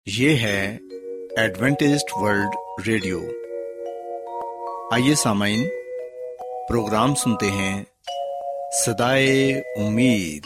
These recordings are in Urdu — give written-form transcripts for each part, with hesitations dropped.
یہ ہے ایڈوینٹسٹ ورلڈ ریڈیو۔ آئیے سامعین، پروگرام سنتے ہیں صدائے امید۔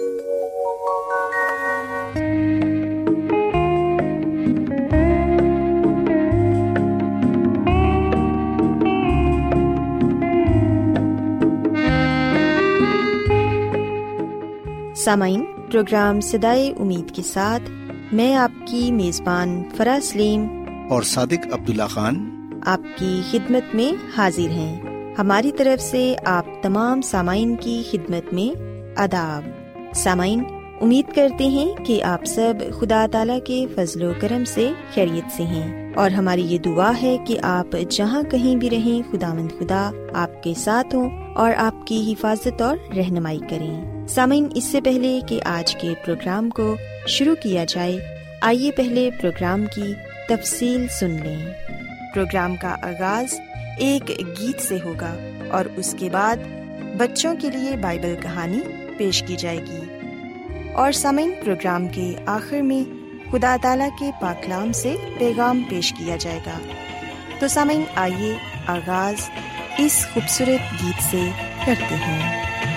سامعین، پروگرام صدائے امید کے ساتھ میں آپ کی میزبان فرا سلیم اور صادق عبداللہ خان آپ کی خدمت میں حاضر ہیں۔ ہماری طرف سے آپ تمام سامعین کی خدمت میں آداب۔ سامعین، امید کرتے ہیں کہ آپ سب خدا تعالیٰ کے فضل و کرم سے خیریت سے ہیں، اور ہماری یہ دعا ہے کہ آپ جہاں کہیں بھی رہیں خداوند خدا آپ کے ساتھ ہوں اور آپ کی حفاظت اور رہنمائی کریں۔ سامعین، اس سے پہلے کہ آج کے پروگرام کو شروع کیا جائے، آئیے پہلے پروگرام کی تفصیل سن لیں۔ پروگرام کا آغاز ایک گیت سے ہوگا اور اس کے بعد بچوں کے لیے بائبل کہانی پیش کی جائے گی، اور سامعین پروگرام کے آخر میں خدا تعالیٰ کے پاک کلام سے پیغام پیش کیا جائے گا۔ تو سامعین، آئیے آغاز اس خوبصورت گیت سے کرتے ہیں۔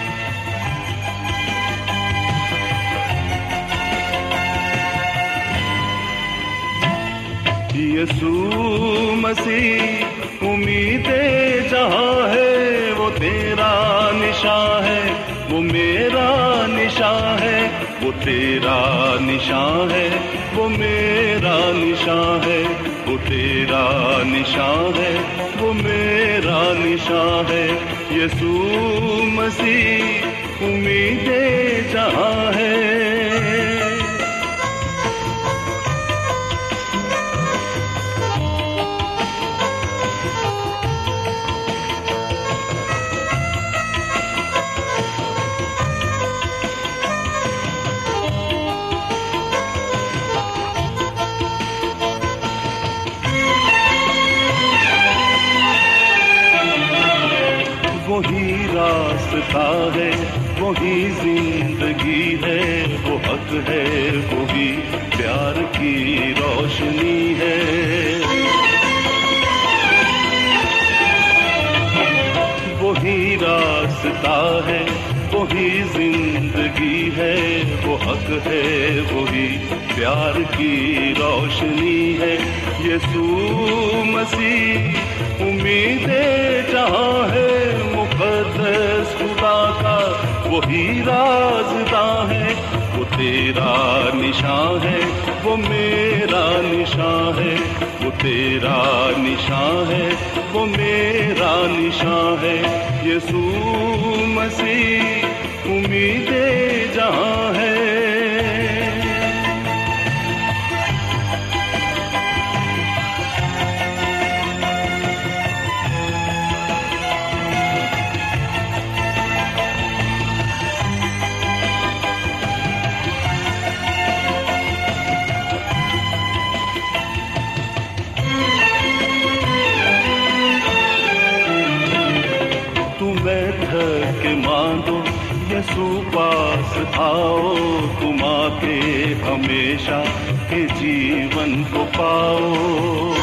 یسوع مسیح امید جہاں ہے، وہ تیرا نشان ہے، وہ میرا نشان ہے، وہ تیرا نشان ہے، وہ میرا نشان ہے، وہ تیرا نشان ہے، وہ میرا نشان ہے۔ یسوع مسیح امید جہاں ہے۔ وہی راستہ ہے، وہی زندگی ہے، وہ حق ہے، وہی پیار کی روشنی ہے۔ وہی راستہ ہے، وہی زندگی ہے، وہ حق ہے، وہی پیار کی روشنی ہے۔ یسوع مسیح امید جہاں ہے، مقدس خدا کا وہی رازداں ہے، وہ تیرا نشان ہے، وہ میرا نشان ہے، وہ تیرا نشان ہے، وہ میرا نشان ہے۔ یسوع مسیح امید جہاں ہے۔ مانگو یسوع پاس آؤ، تم آ کے ہمیشہ کے جیون کو پاؤ۔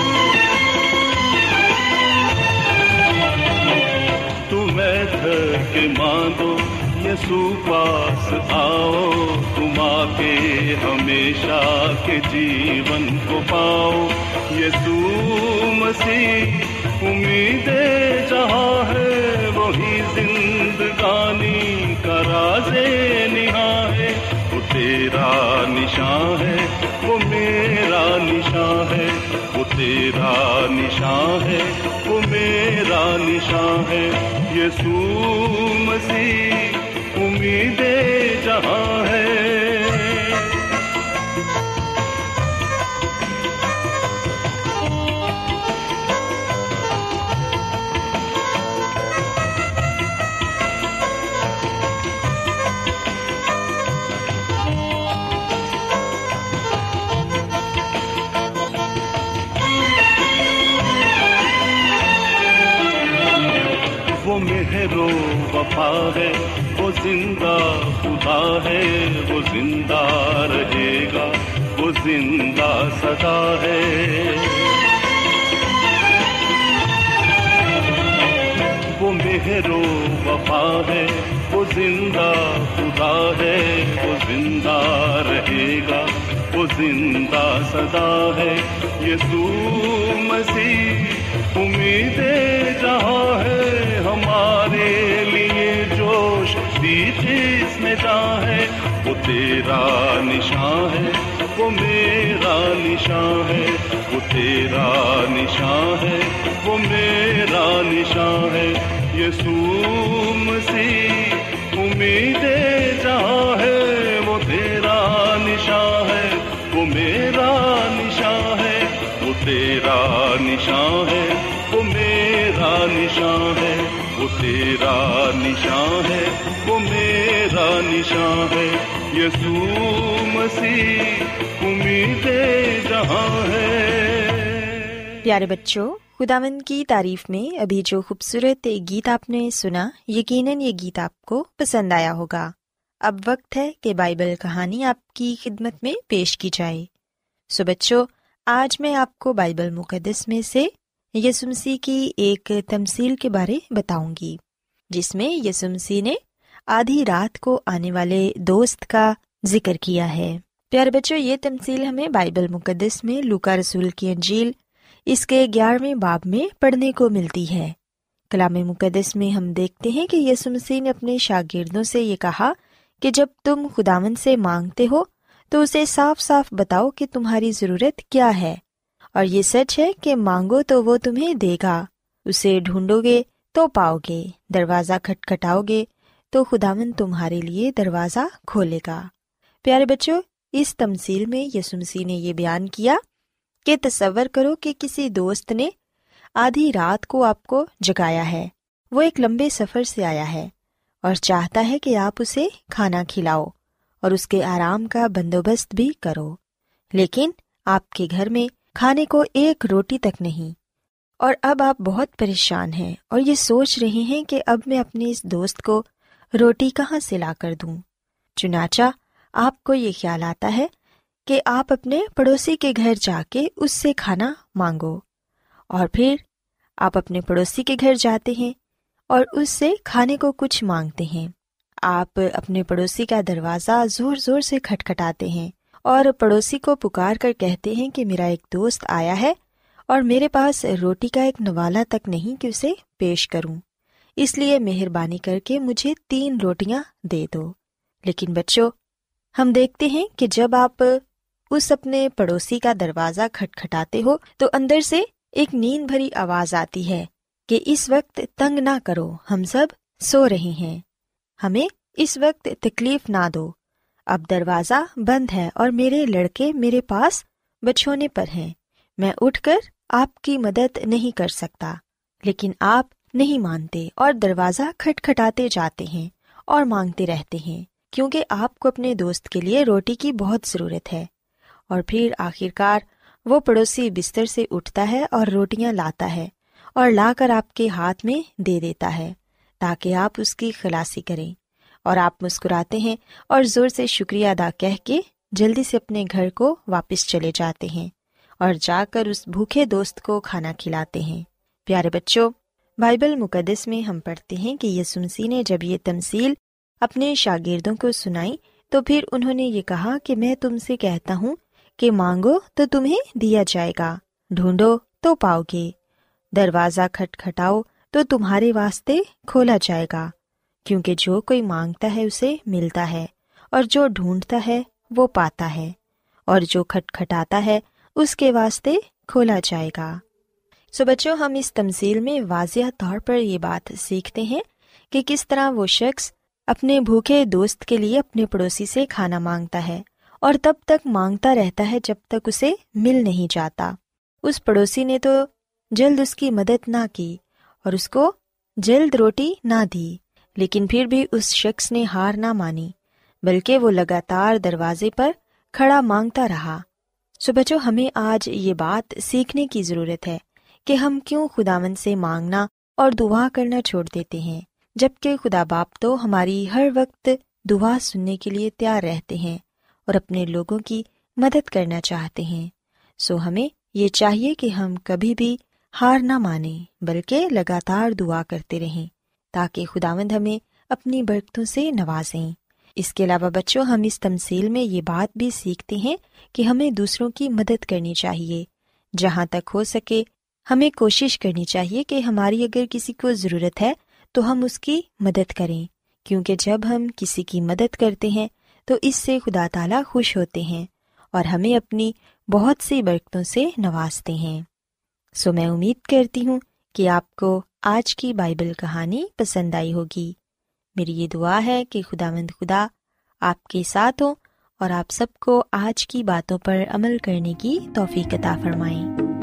تمہیں دھر کے مانگو یسوع پاس آؤ، تم آ کے ہمیشہ کے جیون کو پاؤ۔ یسوع مسیح امید جہاں ہے، وہی زندگانی کا راز نہاں ہے، وہ تیرا نشان ہے، وہ میرا نشان ہے، وہ تیرا نشان ہے، وہ میرا نشان ہے۔ یسوع مسیح امید جہاں ہے۔ مہر و وفا ہے، وہ زندہ خدا ہے، وہ زندہ رہے گا، وہ وہ زندہ سدا ہے، وہ مہر و وفا ہے، وہ زندہ خدا ہے، وہ زندہ رہے گا، وہ زندہ سدا ہے، یسوع مسیح امید جہاں ہے، ہمارے لیے جوش بھی جس میں جہاں ہے، وہ تیرا نشان ہے، وہ میرا نشان ہے، وہ تیرا نشان ہے، وہ میرا نشان ہے، یسوع مسیح امید جہاں ہے، وہ تیرا نشان ہے، وہ میرا نشان ہے، وہ تیرا نشان ہے، وہ میرا نشان ہے، وہ تیرا نشان ہے، وہ میرا نشان ہے، یسوع مسیح امید جہاں ہے۔ پیارے بچوں، خداوند کی تعریف میں ابھی جو خوبصورت گیت آپ نے سنا، یقیناً یہ گیت آپ کو پسند آیا ہوگا۔ اب وقت ہے کہ بائبل کہانی آپ کی خدمت میں پیش کی جائے۔ سو بچوں، آج میں آپ کو بائبل مقدس میں سے یسوع مسیح کی ایک تمثیل کے بارے بتاؤں گی، جس میں یسوع مسیح نے آدھی رات کو آنے والے دوست کا ذکر کیا ہے۔ پیارے بچوں، یہ تمثیل ہمیں بائبل مقدس میں لوکا رسول کی انجیل اس کے 11ویں باب میں پڑھنے کو ملتی ہے۔ کلام مقدس میں ہم دیکھتے ہیں کہ یسوع مسیح نے اپنے شاگردوں سے یہ کہا کہ جب تم خداوند سے مانگتے ہو تو اسے صاف صاف بتاؤ کہ تمہاری ضرورت کیا ہے، اور یہ سچ ہے کہ مانگو تو وہ تمہیں دے گا، اسے ڈھونڈو گے تو پاؤ گے، دروازہ کھٹکھٹاؤ گے تو خداوند تمہارے لیے دروازہ کھولے گا۔ پیارے بچوں، اس تمثیل میں یسوع مسیح نے یہ بیان کیا کہ تصور کرو کہ کسی دوست نے آدھی رات کو آپ کو جگایا ہے، وہ ایک لمبے سفر سے آیا ہے اور چاہتا ہے کہ آپ اسے کھانا کھلاؤ اور اس کے آرام کا بندوبست بھی کرو، لیکن آپ کے گھر میں کھانے کو ایک روٹی تک نہیں، اور اب آپ بہت پریشان ہیں اور یہ سوچ رہے ہیں کہ اب میں اپنے اس دوست کو روٹی کہاں سے لا کر دوں۔ چنانچہ آپ کو یہ خیال آتا ہے کہ آپ اپنے پڑوسی کے گھر جا کے اس سے کھانا مانگو، اور پھر آپ اپنے پڑوسی کے گھر جاتے ہیں اور اس سے کھانے کو کچھ مانگتے ہیں۔ آپ اپنے پڑوسی کا دروازہ زور زور سے کھٹکھٹاتے ہیں اور پڑوسی کو پکار کر کہتے ہیں کہ میرا ایک دوست آیا ہے اور میرے پاس روٹی کا ایک نوالا تک نہیں کہ اسے پیش کروں، اس لیے مہربانی کر کے مجھے 3 روٹیاں دے دو۔ لیکن بچوں، ہم دیکھتے ہیں کہ جب آپ اس اپنے پڑوسی کا دروازہ کھٹکھٹاتے ہو تو اندر سے ایک نیند بھری آواز آتی ہے کہ اس وقت تنگ نہ کرو، ہم سب سو رہے ہیں، ہمیں اس وقت تکلیف نہ دو، اب دروازہ بند ہے اور میرے لڑکے میرے پاس بچھونے پر ہیں، میں اٹھ کر آپ کی مدد نہیں کر سکتا۔ لیکن آپ نہیں مانتے اور دروازہ کھٹکھٹاتے جاتے ہیں اور مانگتے رہتے ہیں، کیونکہ آپ کو اپنے دوست کے لیے روٹی کی بہت ضرورت ہے۔ اور پھر آخرکار وہ پڑوسی بستر سے اٹھتا ہے اور روٹیاں لاتا ہے اور لا کر آپ کے ہاتھ میں دے دیتا ہے تاکہ آپ اس کی خلاصی کریں، اور آپ مسکراتے ہیں اور زور سے شکریہ ادا کہہ کے جلدی سے اپنے گھر کو واپس چلے جاتے ہیں اور جا کر اس بھوکے دوست کو کھانا کھلاتے ہیں۔ پیارے بچوں، بائبل مقدس میں ہم پڑھتے ہیں کہ یسوع مسیح نے جب یہ تمثیل اپنے شاگردوں کو سنائی تو پھر انہوں نے یہ کہا کہ میں تم سے کہتا ہوں کہ مانگو تو تمہیں دیا جائے گا، ڈھونڈو تو پاؤ گے، دروازہ کھٹکھٹاؤ تو تمہارے واسطے کھولا جائے گا، کیونکہ جو کوئی مانگتا ہے اسے ملتا ہے، اور جو ڈھونڈتا ہے وہ پاتا ہے، اور جو کھٹکھٹاتا ہے اس کے واسطے کھولا جائے گا۔ سو بچوں، ہم اس تمثیل میں واضح طور پر یہ بات سیکھتے ہیں کہ کس طرح وہ شخص اپنے بھوکے دوست کے لیے اپنے پڑوسی سے کھانا مانگتا ہے اور تب تک مانگتا رہتا ہے جب تک اسے مل نہیں جاتا۔ اس پڑوسی نے تو جلد اس کی مدد نہ کی اور اس کو جلد روٹی نہ دی، لیکن پھر بھی اس شخص نے ہار نہ مانی، بلکہ وہ لگاتار دروازے پر کھڑا مانگتا رہا۔ سو بچوں، ہمیں آج یہ بات سیکھنے کی ضرورت ہے کہ ہم کیوں خداوند سے مانگنا اور دعا کرنا چھوڑ دیتے ہیں، جبکہ خدا باپ تو ہماری ہر وقت دعا سننے کے لیے تیار رہتے ہیں اور اپنے لوگوں کی مدد کرنا چاہتے ہیں۔ سو ہمیں یہ چاہیے کہ ہم کبھی بھی ہار نہ مانیں بلکہ لگاتار دعا کرتے رہیں تاکہ خداوند ہمیں اپنی برکتوں سے نوازیں۔ اس کے علاوہ بچوں، ہم اس تمثیل میں یہ بات بھی سیکھتے ہیں کہ ہمیں دوسروں کی مدد کرنی چاہیے۔ جہاں تک ہو سکے ہمیں کوشش کرنی چاہیے کہ ہماری اگر کسی کو ضرورت ہے تو ہم اس کی مدد کریں، کیونکہ جب ہم کسی کی مدد کرتے ہیں تو اس سے خدا تعالیٰ خوش ہوتے ہیں اور ہمیں اپنی بہت سی برکتوں سے نوازتے ہیں۔ سو میں امید کرتی ہوں کہ آپ کو آج کی بائبل کہانی پسند آئی ہوگی۔ میری یہ دعا ہے کہ خداوند خدا آپ کے ساتھ ہو اور آپ سب کو آج کی باتوں پر عمل کرنے کی توفیق عطا فرمائیں۔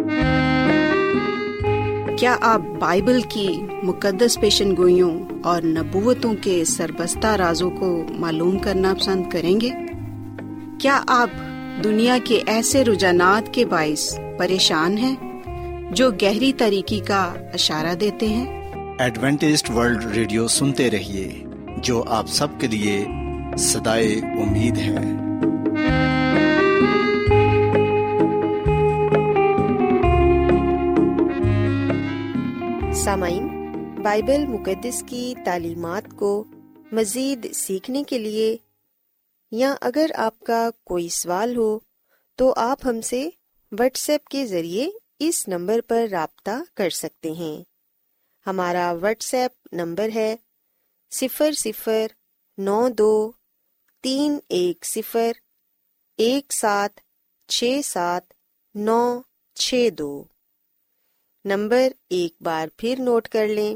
کیا آپ بائبل کی مقدس پیشن گوئیوں اور نبوتوں کے سربستہ رازوں کو معلوم کرنا پسند کریں گے؟ کیا آپ دنیا کے ایسے رجحانات کے باعث پریشان ہیں جو گہری تاریکی کا اشارہ دیتے ہیں؟ ایڈوینٹسٹ ورلڈ ریڈیو سنتے رہیے، جو آپ سب کے لیے صدائے امید ہے۔ سامعین، بائبل مقدس کی تعلیمات کو مزید سیکھنے کے لیے یا اگر آپ کا کوئی سوال ہو تو آپ ہم سے واٹس ایپ کے ذریعے اس نمبر پر رابطہ کر سکتے ہیں۔ ہمارا واٹس ایپ نمبر ہے 00923110176792 نمبر ایک بار پھر نوٹ کر لیں،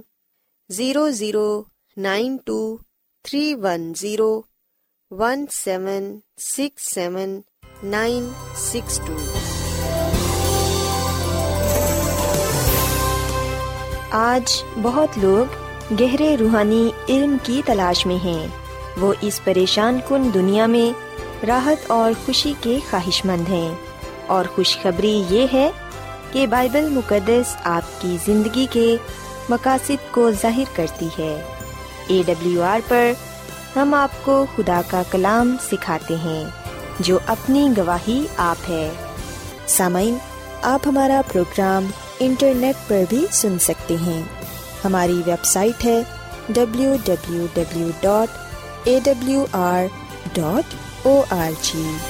009231767962۔ آج بہت لوگ گہرے روحانی علم کی تلاش میں ہیں۔ وہ اس پریشان کن دنیا میں راحت اور خوشی کے خواہش مند ہیں، اور خوشخبری یہ ہے کہ بائبل مقدس آپ کی زندگی کے مقاصد کو ظاہر کرتی ہے۔ AWR پر ہم آپ کو خدا کا کلام سکھاتے ہیں جو اپنی گواہی آپ ہے۔ سامعین، آپ ہمارا پروگرام انٹرنیٹ پر بھی سن سکتے ہیں۔ ہماری ویب سائٹ ہے www.awr.org۔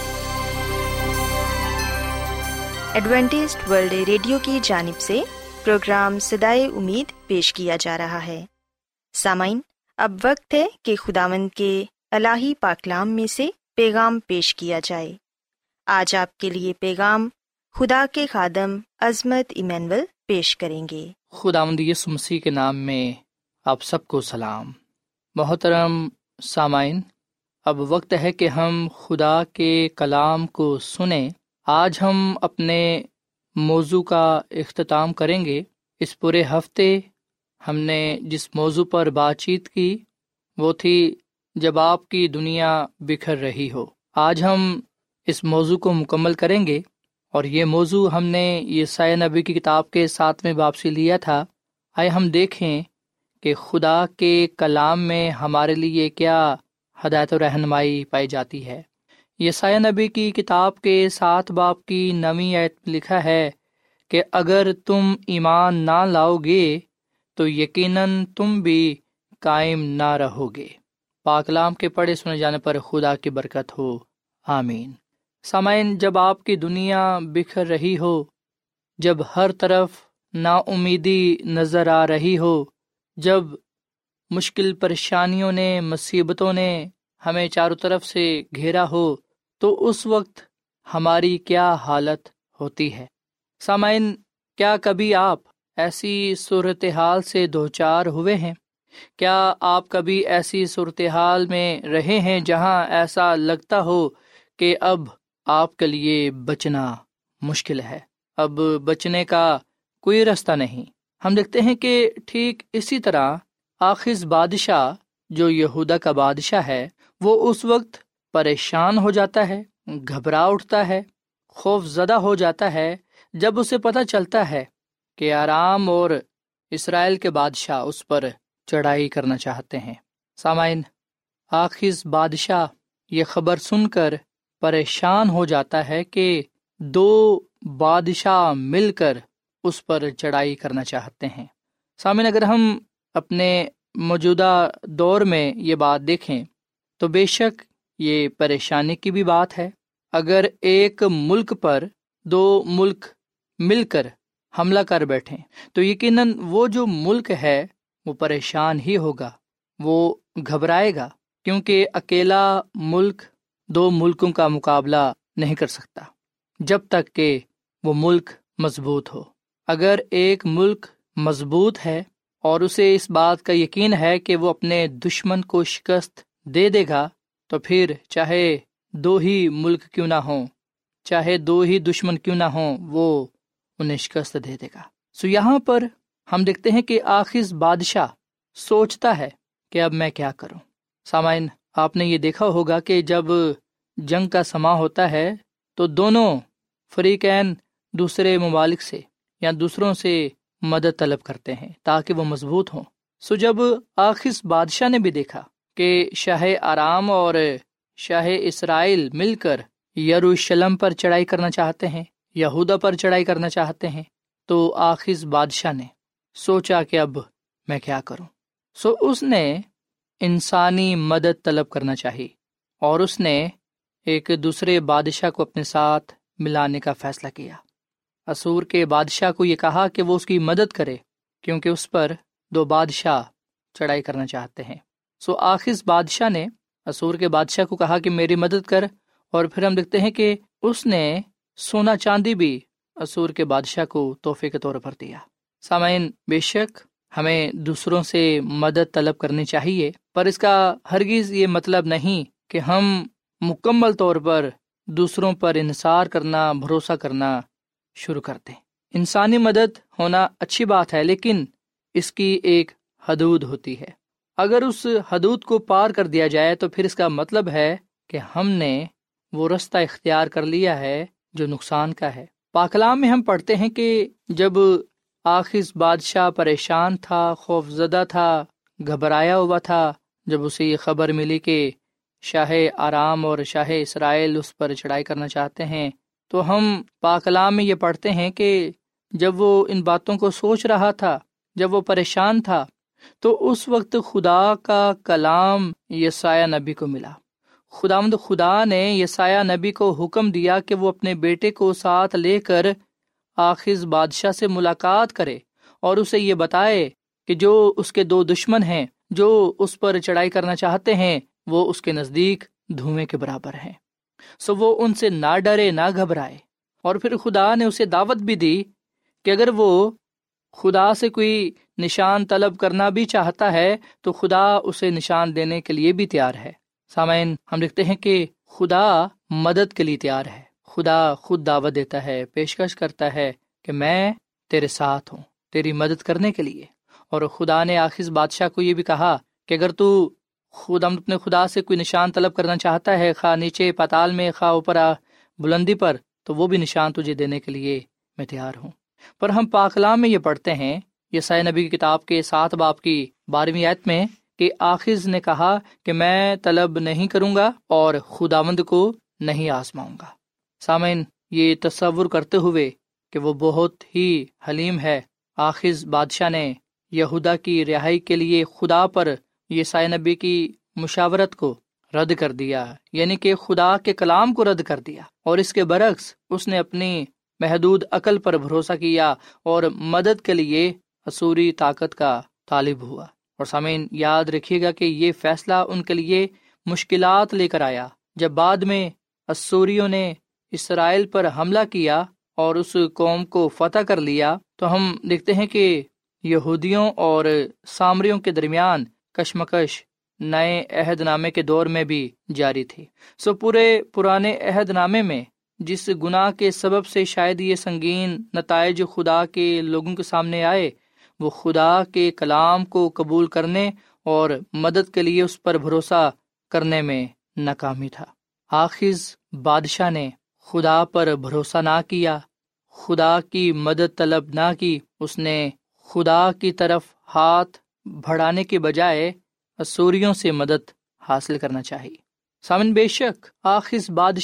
ایڈوینٹسٹ ورلڈ ریڈیو کی جانب سے پروگرام صدائے امید پیش کیا جا رہا ہے۔ سامعین، اب وقت ہے کہ خداوند کے الہی پاکلام میں سے پیغام پیش کیا جائے۔ آج آپ کے لیے پیغام خدا کے خادم عظمت ایمینول پیش کریں گے۔ خداوند یسوع مسیح کے نام میں آپ سب کو سلام۔ محترم سامعین، اب وقت ہے کہ ہم خدا کے کلام کو سنیں۔ آج ہم اپنے موضوع کا اختتام کریں گے۔ اس پورے ہفتے ہم نے جس موضوع پر بات چیت کی وہ تھی جب آپ کی دنیا بکھر رہی ہو۔ آج ہم اس موضوع کو مکمل کریں گے، اور یہ موضوع ہم نے یسعیاہ نبی کی کتاب کے 7ویں باب سے لیا تھا۔ آئے ہم دیکھیں کہ خدا کے کلام میں ہمارے لیے کیا ہدایت و رہنمائی پائی جاتی ہے۔ یسعیاہ نبی کی کتاب کے 7 باب کی 9ویں آیت میں لکھا ہے کہ اگر تم ایمان نہ لاؤ گے تو یقیناً تم بھی قائم نہ رہو گے۔ پاک کلام کے پڑھے سنے جانے پر خدا کی برکت ہو، آمین۔ سامعین، جب آپ کی دنیا بکھر رہی ہو، جب ہر طرف نا امیدی نظر آ رہی ہو، جب مشکل پریشانیوں نے، مصیبتوں نے ہمیں چاروں طرف سے گھیرا ہو، تو اس وقت ہماری کیا حالت ہوتی ہے؟ سامعین، کیا کبھی آپ ایسی صورتحال سے دوچار ہوئے ہیں؟ کیا آپ کبھی ایسی صورتحال میں رہے ہیں جہاں ایسا لگتا ہو کہ اب آپ کے لیے بچنا مشکل ہے، اب بچنے کا کوئی راستہ نہیں؟ ہم دیکھتے ہیں کہ ٹھیک اسی طرح آخذ بادشاہ جو یہودا کا بادشاہ ہے، وہ اس وقت پریشان ہو جاتا ہے، گھبرا اٹھتا ہے، خوف زدہ ہو جاتا ہے جب اسے پتہ چلتا ہے کہ آرام اور اسرائیل کے بادشاہ اس پر چڑھائی کرنا چاہتے ہیں۔ سامعین، آخذ بادشاہ یہ خبر سن کر پریشان ہو جاتا ہے کہ دو بادشاہ مل کر اس پر چڑھائی کرنا چاہتے ہیں۔ سامعین، اگر ہم اپنے موجودہ دور میں یہ بات دیکھیں تو بے شک یہ پریشانی کی بھی بات ہے۔ اگر ایک ملک پر دو ملک مل کر حملہ کر بیٹھیں تو یقیناً وہ جو ملک ہے وہ پریشان ہی ہوگا، وہ گھبرائے گا، کیونکہ اکیلا ملک دو ملکوں کا مقابلہ نہیں کر سکتا جب تک کہ وہ ملک مضبوط ہو۔ اگر ایک ملک مضبوط ہے اور اسے اس بات کا یقین ہے کہ وہ اپنے دشمن کو شکست دے دے گا، تو پھر چاہے دو ہی ملک کیوں نہ ہوں، چاہے دو ہی دشمن کیوں نہ ہوں، وہ انہیں شکست دے دے گا۔ یہاں پر ہم دیکھتے ہیں کہ آخذ بادشاہ سوچتا ہے کہ اب میں کیا کروں۔ سامعین، آپ نے یہ دیکھا ہوگا کہ جب جنگ کا سماں ہوتا ہے تو دونوں فریقین دوسرے ممالک سے یا دوسروں سے مدد طلب کرتے ہیں تاکہ وہ مضبوط ہوں۔ جب آخذ بادشاہ نے بھی دیکھا کہ شاہ آرام اور شاہ اسرائیل مل کر یروشلم پر چڑھائی کرنا چاہتے ہیں، یہودا پر چڑھائی کرنا چاہتے ہیں، تو آخذ بادشاہ نے سوچا کہ اب میں کیا کروں۔ اس نے انسانی مدد طلب کرنا چاہی اور اس نے ایک دوسرے بادشاہ کو اپنے ساتھ ملانے کا فیصلہ کیا۔ اسور کے بادشاہ کو یہ کہا کہ وہ اس کی مدد کرے کیونکہ اس پر دو بادشاہ چڑھائی کرنا چاہتے ہیں۔ آخذ بادشاہ نے اسور کے بادشاہ کو کہا کہ میری مدد کر، اور پھر ہم دیکھتے ہیں کہ اس نے سونا چاندی بھی اسور کے بادشاہ کو تحفے کے طور پر دیا۔ سامعین، بے شک ہمیں دوسروں سے مدد طلب کرنی چاہیے، پر اس کا ہرگز یہ مطلب نہیں کہ ہم مکمل طور پر دوسروں پر انحصار کرنا، بھروسہ کرنا شروع کر دیں۔ انسانی مدد ہونا اچھی بات ہے، لیکن اس کی ایک حدود ہوتی ہے۔ اگر اس حدود کو پار کر دیا جائے تو پھر اس کا مطلب ہے کہ ہم نے وہ رستہ اختیار کر لیا ہے جو نقصان کا ہے۔ پاک کلام میں ہم پڑھتے ہیں کہ جب آخذ بادشاہ پریشان تھا، خوف زدہ تھا، گھبرایا ہوا تھا، جب اسے یہ خبر ملی کہ شاہ آرام اور شاہ اسرائیل اس پر چڑھائی کرنا چاہتے ہیں، تو ہم پاک کلام میں یہ پڑھتے ہیں کہ جب وہ ان باتوں کو سوچ رہا تھا، جب وہ پریشان تھا، تو اس وقت خدا کا کلام یسایہ نبی کو ملا۔ خداوند خدا نے یسایہ نبی کو حکم دیا کہ وہ اپنے بیٹے کو ساتھ لے کر آخذ بادشاہ سے ملاقات کرے اور اسے یہ بتائے کہ جو اس کے دو دشمن ہیں، جو اس پر چڑھائی کرنا چاہتے ہیں، وہ اس کے نزدیک دھوئیں کے برابر ہیں۔ وہ ان سے نہ ڈرے، نہ گھبرائے۔ اور پھر خدا نے اسے دعوت بھی دی کہ اگر وہ خدا سے کوئی نشان طلب کرنا بھی چاہتا ہے تو خدا اسے نشان دینے کے لیے بھی تیار ہے۔ سامعین، ہم دیکھتے ہیں کہ خدا مدد کے لیے تیار ہے۔ خدا خود دعوت دیتا ہے، پیشکش کرتا ہے کہ میں تیرے ساتھ ہوں، تیری مدد کرنے کے لیے۔ اور خدا نے آخذ بادشاہ کو یہ بھی کہا کہ اگر تو اپنے خدا سے کوئی نشان طلب کرنا چاہتا ہے، خواہ نیچے پاتال میں، خواہ اوپر بلندی پر، تو وہ بھی نشان تجھے دینے کے لیے میں تیار ہوں۔ پر ہم پاک کلام میں یہ پڑھتے ہیں یسایہ نبی کی کتاب کے 7 باب کی 12ویں آیت میں کہ آخذ نے کہا کہ میں طلب نہیں کروں گا اور خداوند کو نہیں آزماؤں گا۔ سامعین، یہ تصور کرتے ہوئے کہ وہ بہت ہی حلیم ہے، آخذ بادشاہ نے یہودا کی رہائی کے لیے خدا پر یسایہ نبی کی مشاورت کو رد کر دیا، یعنی کہ خدا کے کلام کو رد کر دیا، اور اس کے برعکس اس نے اپنی محدود عقل پر بھروسہ کیا اور مدد کے لیے اسوری طاقت کا طالب ہوا۔ اور سامعین، یاد رکھیے گا کہ یہ فیصلہ ان کے لیے مشکلات لے کر آیا۔ جب بعد میں اسوریوں نے اسرائیل پر حملہ کیا اور اس قوم کو فتح کر لیا، تو ہم دیکھتے ہیں کہ یہودیوں اور سامریوں کے درمیان کشمکش نئے عہد نامے کے دور میں بھی جاری تھی۔ پورے پرانے عہد نامے میں جس گناہ کے سبب سے شاید یہ سنگین نتائج خدا کے لوگوں کے سامنے آئے، وہ خدا کے کلام کو قبول کرنے اور مدد کے لیے اس پر بھروسہ کرنے میں ناکامی تھا۔ آخذ بادشاہ نے خدا پر بھروسہ نہ کیا، خدا کی مدد طلب نہ کی، اس نے خدا کی طرف ہاتھ بڑھانے کے بجائے اسوریوں سے مدد حاصل کرنا چاہیے۔ سامن، بے شک آخذ بادشاہ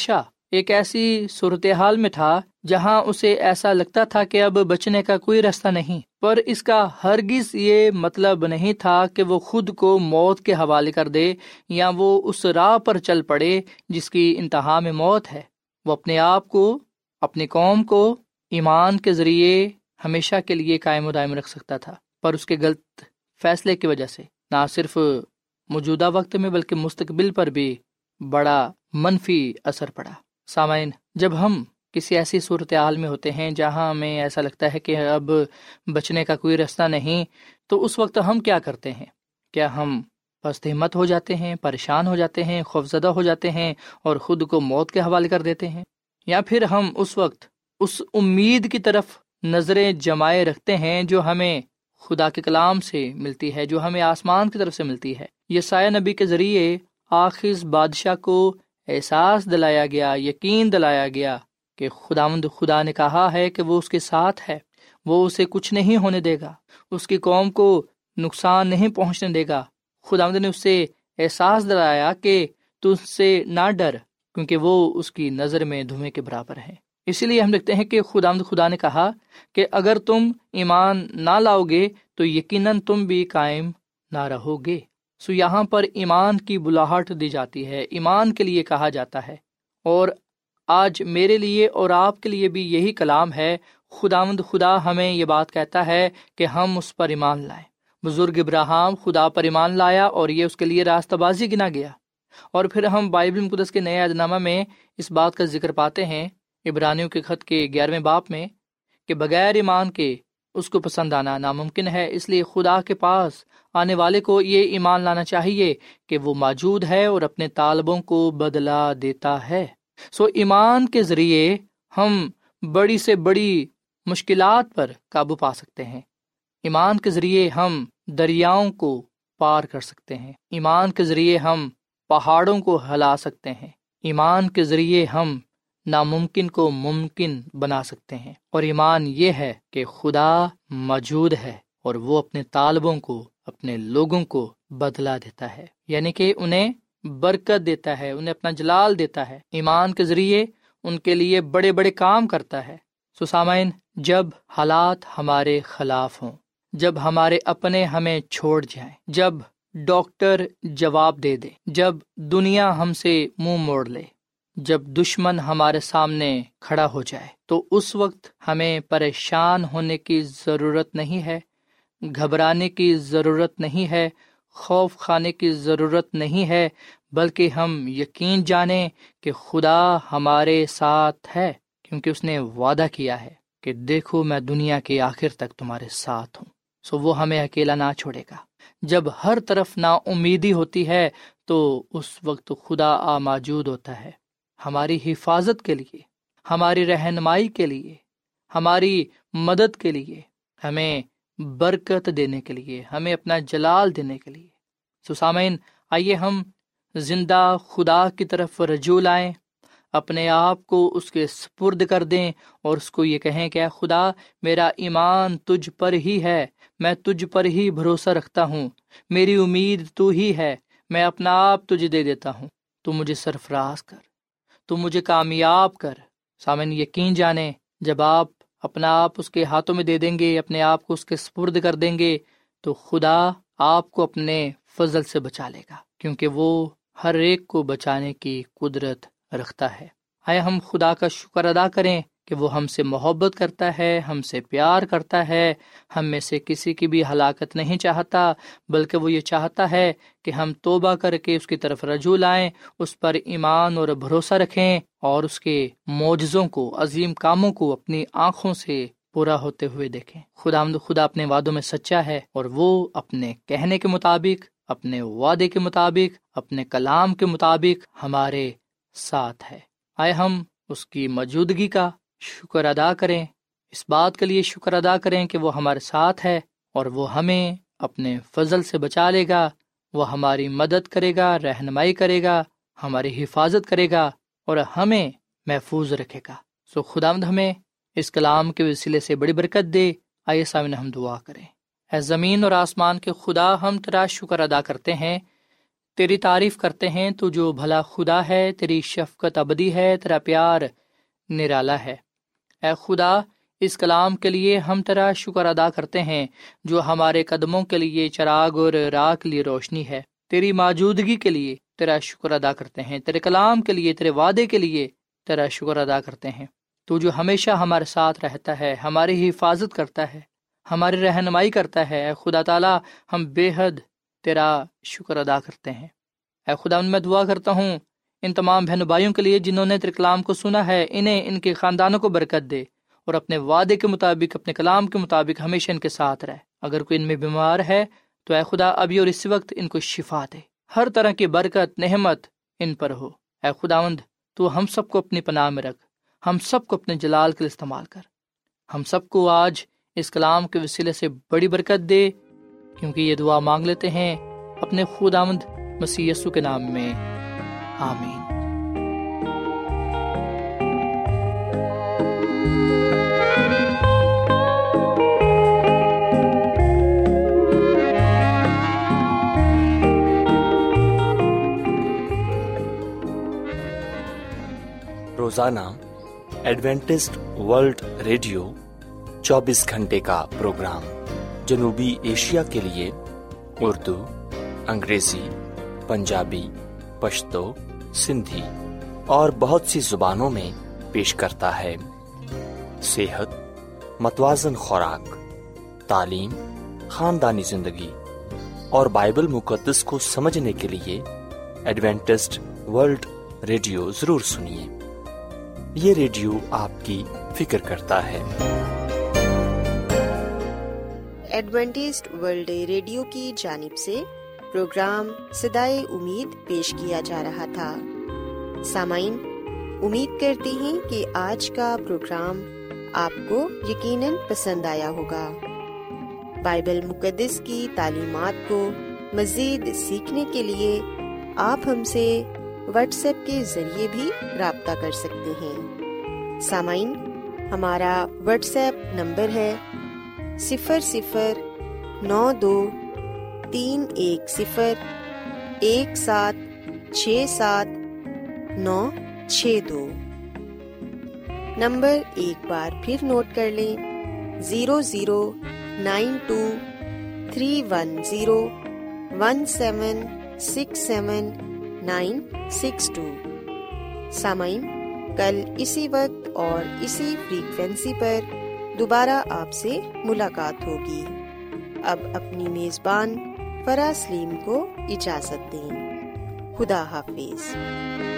ایک ایسی صورتحال میں تھا جہاں اسے ایسا لگتا تھا کہ اب بچنے کا کوئی راستہ نہیں، پر اس کا ہرگز یہ مطلب نہیں تھا کہ وہ خود کو موت کے حوالے کر دے یا وہ اس راہ پر چل پڑے جس کی انتہا میں موت ہے۔ وہ اپنے آپ کو، اپنی قوم کو ایمان کے ذریعے ہمیشہ کے لیے قائم و دائم رکھ سکتا تھا، پر اس کے غلط فیصلے کی وجہ سے نہ صرف موجودہ وقت میں بلکہ مستقبل پر بھی بڑا منفی اثر پڑا۔ سامعین، جب ہم کسی ایسی صورتحال میں ہوتے ہیں جہاں ہمیں ایسا لگتا ہے کہ اب بچنے کا کوئی راستہ نہیں، تو اس وقت ہم کیا کرتے ہیں؟ کیا ہم پست ہمت ہو جاتے ہیں، پریشان ہو جاتے ہیں، خوفزدہ ہو جاتے ہیں اور خود کو موت کے حوالے کر دیتے ہیں؟ یا پھر ہم اس وقت اس امید کی طرف نظریں جمائے رکھتے ہیں جو ہمیں خدا کے کلام سے ملتی ہے، جو ہمیں آسمان کی طرف سے ملتی ہے؟ یسایہ نبی کے ذریعے آخذ بادشاہ کو احساس دلایا گیا، یقین دلایا گیا کہ خداوند خدا نے کہا ہے کہ وہ اس کے ساتھ ہے، وہ اسے کچھ نہیں ہونے دے گا، اس کی قوم کو نقصان نہیں پہنچنے دے گا۔ خداوند نے اس سے احساس دلایا کہ تو اس سے نہ ڈر، کیونکہ وہ اس کی نظر میں دھوئیں کے برابر ہے۔ اسی لیے ہم دیکھتے ہیں کہ خداوند خدا نے کہا کہ اگر تم ایمان نہ لاؤ گے تو یقیناً تم بھی قائم نہ رہو گے۔ سو یہاں پر ایمان کی بلاہٹ دی جاتی ہے، ایمان کے لیے کہا جاتا ہے، اور آج میرے لیے اور آپ کے لیے بھی یہی کلام ہے۔ خداوند خدا ہمیں یہ بات کہتا ہے کہ ہم اس پر ایمان لائیں۔ بزرگ ابراہیم خدا پر ایمان لایا اور یہ اس کے لیے راستہ بازی گنا گیا۔ اور پھر ہم بائبل مقدس کے نئے عہد نامہ میں اس بات کا ذکر پاتے ہیں، عبرانیوں کے خط کے 11ویں باب میں، کہ بغیر ایمان کے اس کو پسند آنا ناممکن ہے۔ اس لیے خدا کے پاس آنے والے کو یہ ایمان لانا چاہیے کہ وہ موجود ہے اور اپنے طالبوں کو بدلا دیتا ہے۔ سو ایمان کے ذریعے ہم بڑی سے بڑی مشکلات پر قابو پا سکتے ہیں۔ ایمان کے ذریعے ہم دریاؤں کو پار کر سکتے ہیں۔ ایمان کے ذریعے ہم پہاڑوں کو ہلا سکتے ہیں۔ ایمان کے ذریعے ہم ناممکن کو ممکن بنا سکتے ہیں۔ اور ایمان یہ ہے کہ خدا موجود ہے اور وہ اپنے طالبوں کو، اپنے لوگوں کو بدلا دیتا ہے، یعنی کہ انہیں برکت دیتا ہے، انہیں اپنا جلال دیتا ہے۔ ایمان کے ذریعے ان کے لیے بڑے بڑے کام کرتا ہے۔ سو سامعین، جب حالات ہمارے خلاف ہوں، جب ہمارے اپنے ہمیں چھوڑ جائیں، جب ڈاکٹر جواب دے دے، جب دنیا ہم سے منہ موڑ لے، جب دشمن ہمارے سامنے کھڑا ہو جائے، تو اس وقت ہمیں پریشان ہونے کی ضرورت نہیں ہے، گھبرانے کی ضرورت نہیں ہے، خوف کھانے کی ضرورت نہیں ہے، بلکہ ہم یقین جانیں کہ خدا ہمارے ساتھ ہے، کیونکہ اس نے وعدہ کیا ہے کہ دیکھو میں دنیا کے آخر تک تمہارے ساتھ ہوں۔ سو وہ ہمیں اکیلا نہ چھوڑے گا۔ جب ہر طرف نا امیدی ہوتی ہے تو اس وقت خدا موجود ہوتا ہے، ہماری حفاظت کے لیے، ہماری رہنمائی کے لیے، ہماری مدد کے لیے، ہمیں برکت دینے کے لیے، ہمیں اپنا جلال دینے کے لیے۔ سو سامعین، آئیے ہم زندہ خدا کی طرف رجوع لائیں، اپنے آپ کو اس کے سپرد کر دیں اور اس کو یہ کہیں کہ اے خدا، میرا ایمان تجھ پر ہی ہے، میں تجھ پر ہی بھروسہ رکھتا ہوں، میری امید تو ہی ہے، میں اپنا آپ تجھے دے دیتا ہوں، تو مجھے سرفراز کر، تو مجھے کامیاب کر۔ سامعین، یقین جانیں، جب آپ اپنا آپ اس کے ہاتھوں میں دے دیں گے، اپنے آپ کو اس کے سپرد کر دیں گے، تو خدا آپ کو اپنے فضل سے بچا لے گا، کیونکہ وہ ہر ایک کو بچانے کی قدرت رکھتا ہے۔ آئے ہم خدا کا شکر ادا کریں کہ وہ ہم سے محبت کرتا ہے، ہم سے پیار کرتا ہے، ہم میں سے کسی کی بھی ہلاکت نہیں چاہتا، بلکہ وہ یہ چاہتا ہے کہ ہم توبہ کر کے اس کی طرف رجوع لائیں، اس پر ایمان اور بھروسہ رکھیں اور اس کے معجزوں کو، عظیم کاموں کو اپنی آنکھوں سے پورا ہوتے ہوئے دیکھیں۔ خدا اپنے وعدوں میں سچا ہے، اور وہ اپنے کہنے کے مطابق، اپنے وعدے کے مطابق، اپنے کلام کے مطابق ہمارے ساتھ ہے۔ آئے ہم اس کی موجودگی کا شکر ادا کریں، اس بات کے لیے شکر ادا کریں کہ وہ ہمارے ساتھ ہے اور وہ ہمیں اپنے فضل سے بچا لے گا، وہ ہماری مدد کرے گا، رہنمائی کرے گا، ہماری حفاظت کرے گا اور ہمیں محفوظ رکھے گا۔ سو خداوند ہمیں اس کلام کے وسیلے سے بڑی برکت دے۔ آئیے سامنے ہم دعا کریں۔ اے زمین اور آسمان کے خدا، ہم تیرا شکر ادا کرتے ہیں تیری تعریف کرتے ہیں، تو جو بھلا خدا ہے، تیری شفقت ابدی ہے، تیرا پیار نرالا ہے۔ اے خدا، اس کلام کے لیے ہم تیرا شکر ادا کرتے ہیں جو ہمارے قدموں کے لیے چراغ اور راہ کے لیے روشنی ہے۔ تیری موجودگی کے لیے تیرا شکر ادا کرتے ہیں، تیرے کلام کے لیے، تیرے وعدے کے لیے تیرا شکر ادا کرتے ہیں۔ تو جو ہمیشہ ہمارے ساتھ رہتا ہے، ہماری حفاظت کرتا ہے، ہماری رہنمائی کرتا ہے، اے خدا تعالیٰ، ہم بے حد تیرا شکر ادا کرتے ہیں۔ اے خدا، میں دعا کرتا ہوں ان تمام بہن بھائیوں کے لیے جنہوں نے تیرے کلام کو سنا ہے، انہیں، ان کے خاندانوں کو برکت دے، اور اپنے وعدے کے مطابق، اپنے کلام کے مطابق ہمیشہ ان کے ساتھ رہے۔ اگر کوئی ان میں بیمار ہے تو اے خدا ابھی اور اس وقت ان کو شفا دے، ہر طرح کی برکت، نعمت ان پر ہو۔ اے خداوند، تو ہم سب کو اپنی پناہ میں رکھ، ہم سب کو اپنے جلال کے لیے استعمال کر، ہم سب کو آج اس کلام کے وسیلے سے بڑی برکت دے، کیونکہ یہ دعا مانگ لیتے ہیں اپنے خداوند مسیح یسوع کے نام میں، آمین۔ روزانہ ایڈوینٹسٹ ورلڈ ریڈیو 24 گھنٹے کا پروگرام جنوبی ایشیا کے لیے اردو، انگریزی، پنجابی، پشتو، سندھی اور بہت سی زبانوں میں پیش کرتا ہے۔ صحت، متوازن خوراک، تعلیم، خاندانی زندگی اور بائبل مقدس کو سمجھنے کے لیے ایڈوینٹسٹ ورلڈ ریڈیو ضرور سنیے۔ یہ ریڈیو آپ کی فکر کرتا ہے۔ ایڈوینٹسٹ ورلڈ ریڈیو کی جانب سے پروگرام صدائے امید پیش کیا جا رہا تھا۔ سامعین، امید کرتے ہیں کہ آج کا پروگرام آپ کو یقیناً پسند آیا ہوگا۔ بائبل مقدس کی تعلیمات کو مزید سیکھنے کے لیے آپ ہم سے واٹس ایپ کے ذریعے بھی رابطہ کر سکتے ہیں۔ سامعین، ہمارا واٹس ایپ نمبر ہے 00923101767962۔ نمبر ایک بار پھر نوٹ کر لیں، 009231767962۔ سامعین، کل اسی وقت اور اسی فریکوینسی پر دوبارہ آپ سے ملاقات ہوگی۔ اب اپنی میزبان فرا سلیم کو اجازت دیں۔ خدا حافظ۔